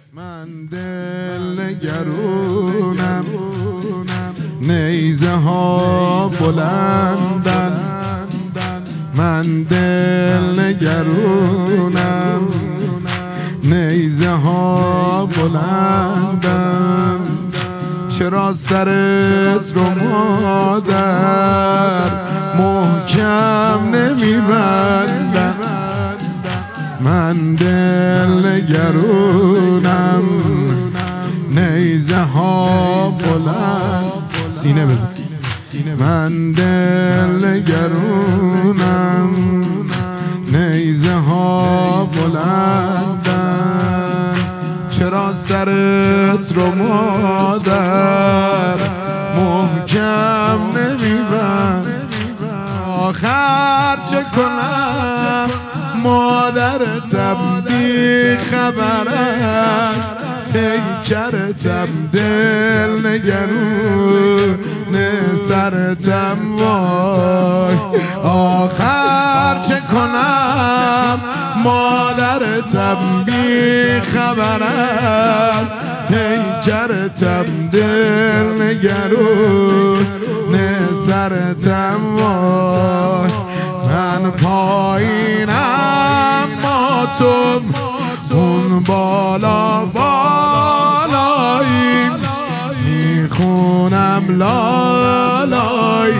من دل نگرونم، نیزه ها بلندن. من دل نگرونم، نیزه ها بلندن. چرا سرت رو مادر محکم نمیبندم؟ من دل نگرونم، نیزه ها بلند. سینه بزن. من دل نگرونم، نیزه ها بلندن. چرا سرت رو مادر محکم نمیبند؟ آخر چه کنم مادرتم بی خبر است، پیکرتم دل نگرونه سرتم وای. آخر چه کنم مادرتم بی خبر است، پیکرتم دل نگرونه سرتم وای. من پایینم ما تو اون بالا بالایی، میخونم لالای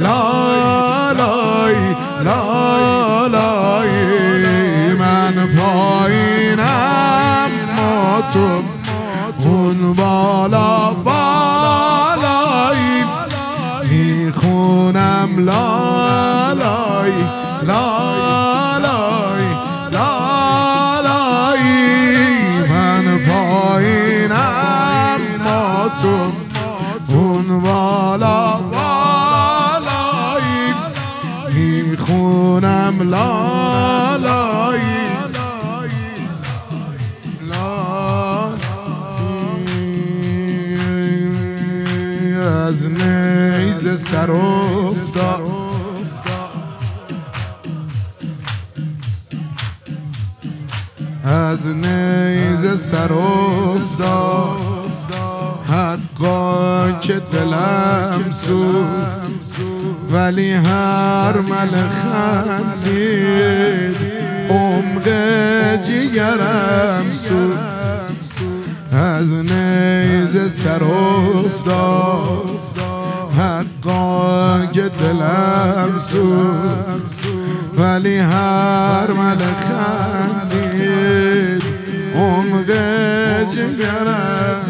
لالای لالای. من پایینم ما تو اون بالا بالایی، میخونم لالای لالای لالای. من پایینم ما تو اون بالا بالایی، میخونم لالای لالای. از نیزه سر افتاد، از نیزه سر افتاد. حقا که دلم سوخت، ولی هر مل خندید عمق جگرم سوخت. از نیزه سر افتاد، حقا که دلم سوخت، ولی هر مل خندید عمق جگرم.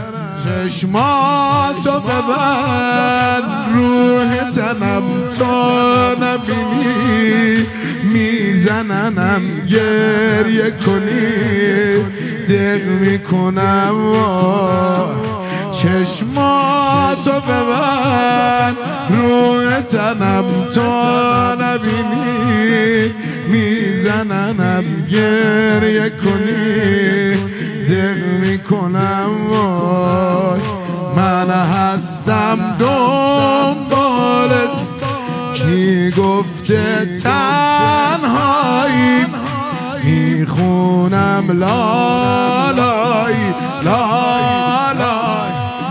چشماتو ببند روح تنم تا نبینی، میزننم گریه کنی دق میکنم وای. چشماتو ببند روح تنم تا نبینی، میزننم گریه کنی دق میکنم وای. من هستم دنبالت، کی گفته تنهایی، میخونم لالای لالای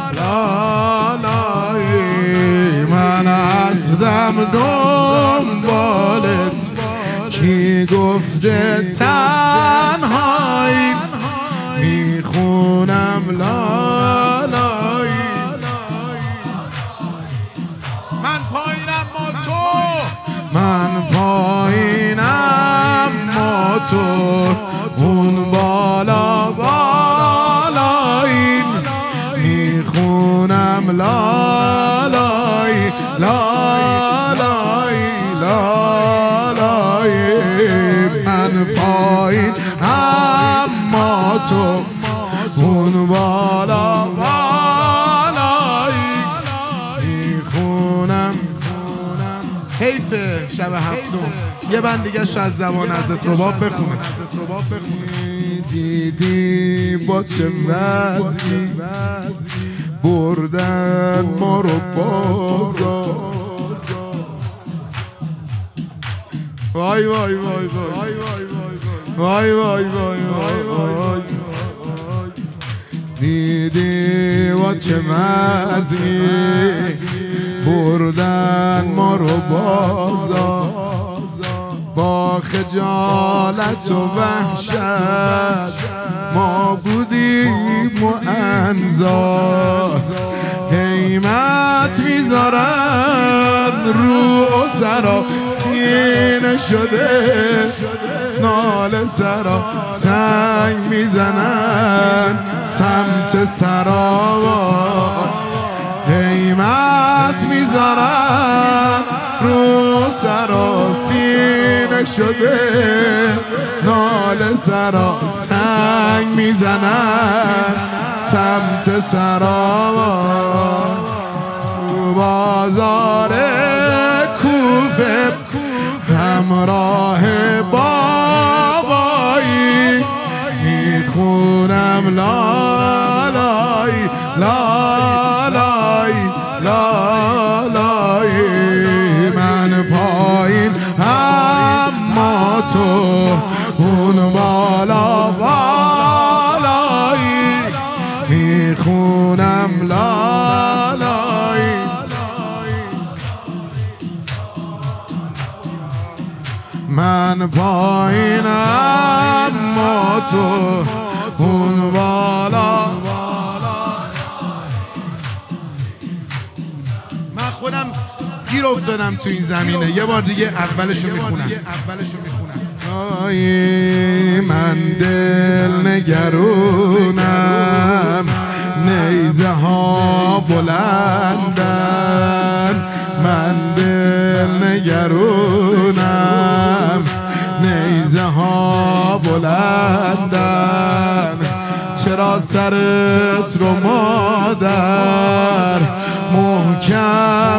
لالای. من هستم دنبالت، کی گفته تنهایی، میخونم لالای. من پایینم ما تو، من پایینم ما تو اون بالا بالایی، میخونم لالای لالای لالای. من پایینم ما تو اون بالا بالایی، میخونم. حیفه شب هفتم یه بند دیگه شو از زبان حضرت رباب بخونه. دیدی با چه وضعی بردن ما رو بازار. وای وای وای وای وای وای وای وای وای وای. چه وضعی، بردن ما رو بازار با خجالت و وحشت، ما بودیم و انزار. قیمت میذارن رو اسرا، سینه شده ناله سرا، سنگ میزنن سمت سرا. قیمت میذارن رو سرا، سینه شده ناله سرا، سنگ میزنن سمت سرا. بازار کوفه همراه بابایی، میخونم لالای لالای لالای. من پایین اما تو اون بالا بالایی، میخونم لالای. من پایین اما تو اون بالا. من خودم گیر افتادم تو این زمینه، یه بار دیگه اولشو میخونم. من دل نگرونم، نیزه ها بلندن. من دل نگرونم، نیزه ها بلندن. چرا سرت رو مادر محکم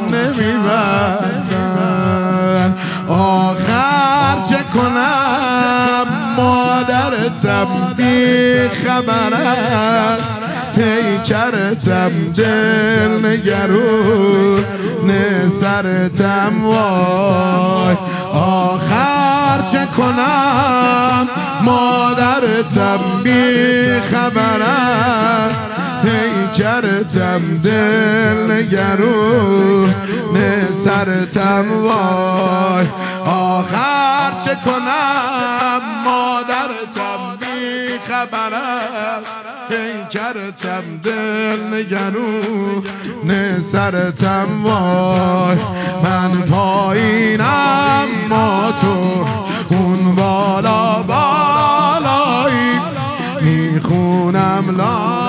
نمیبندن؟ آخر چه کنم مادرتم بی خبر است، پیکرتم دل نگرون سرتم وای. آخر چه کنم مادرتم بی خبر است، پیکرتم دل نگرون سرتم وای. آخر چه کنم مادرتم بی خبر است، پیکرتم دل نگرون سرتم وای. من پایینم ما تو اون بالا بالایی، میخونم لا